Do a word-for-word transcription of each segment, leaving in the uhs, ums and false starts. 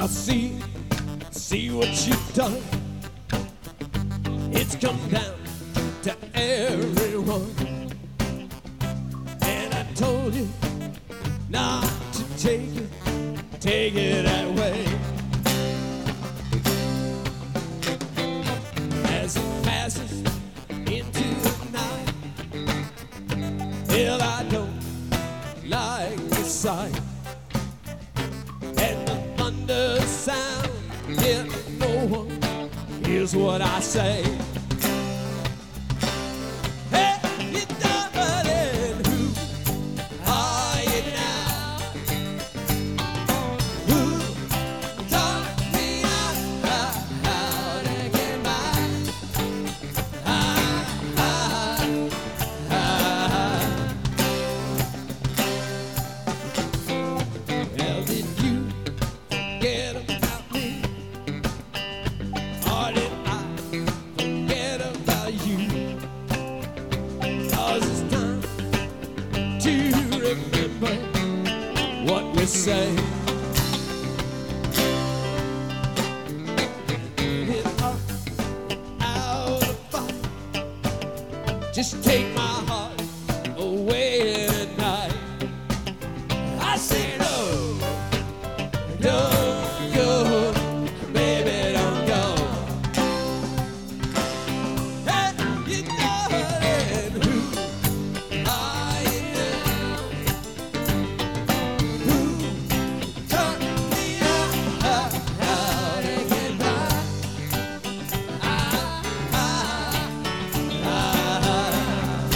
Now see, see what you've done. It's come down to everyone. And I told you not to take it, take it that way. As it passes into the night, well, I don't like the sight. And the thunder sound, yet no one hears what I say. Hey, you darling, who are you now? Who taught me how, how to get by? Ah, ah, ah. Well, did you forget about me? Or did I forget about you? 'Cause it's time to remember what we say. Hit up, out of fight. Just take my heart away tonight. I say no, don't go, baby, don't go. Hey, you darling, who are you now? Who taught me how, how to get by? Ah, ah, ah.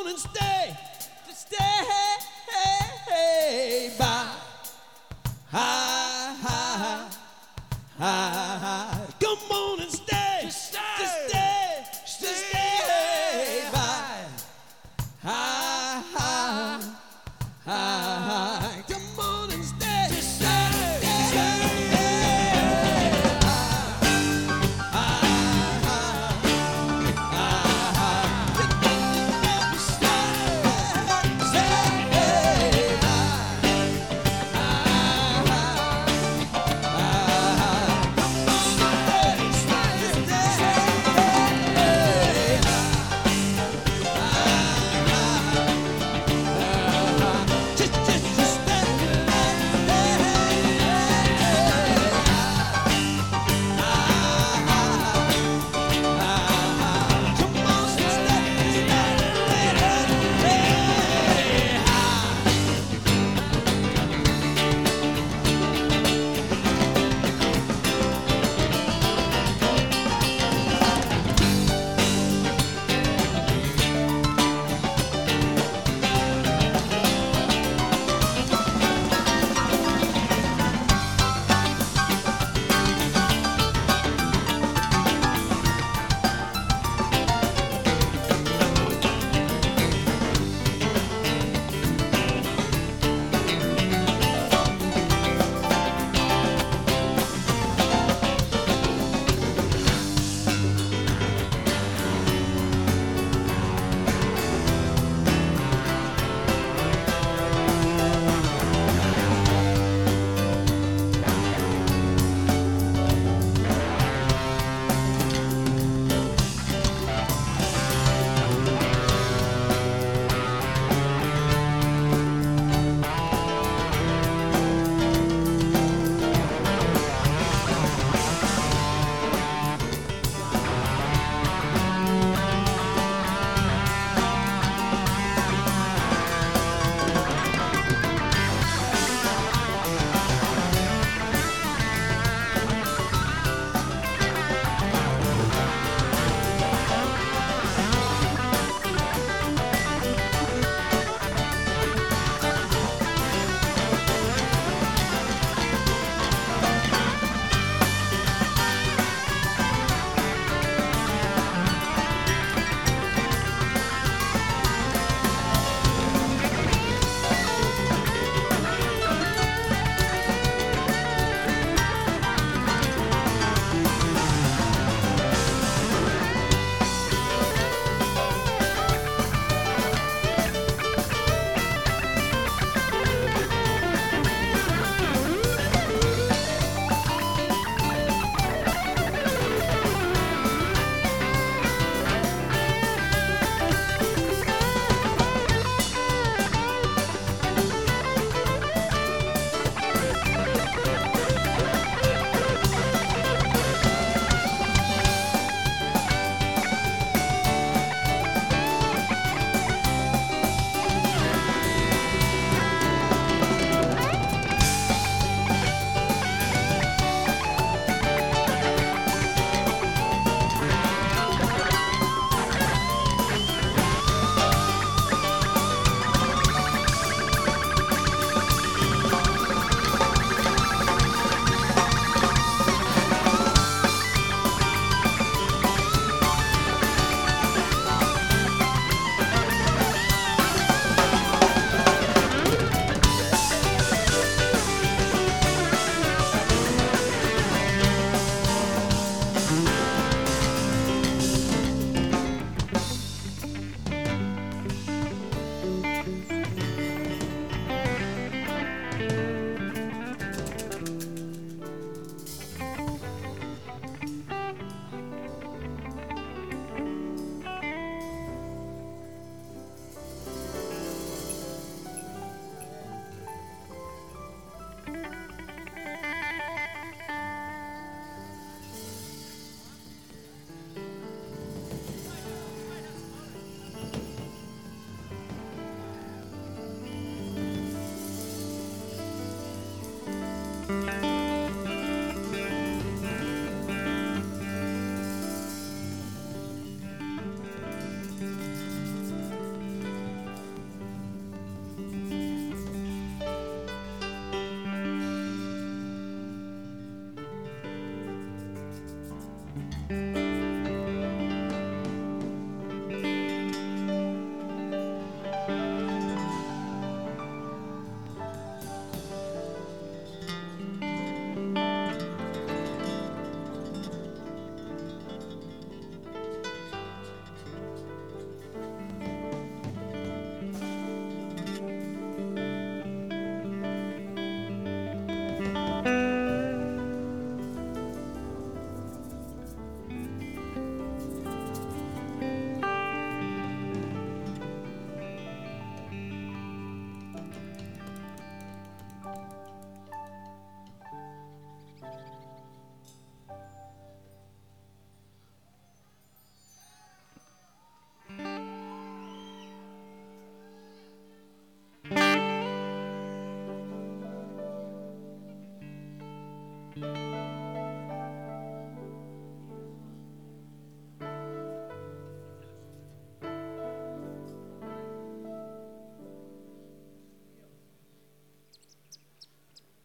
on and stay, to stay by. Hi, hi, hi, hi. Come on and stay, to stay, to stay, to stay by. Hi, hi, hi.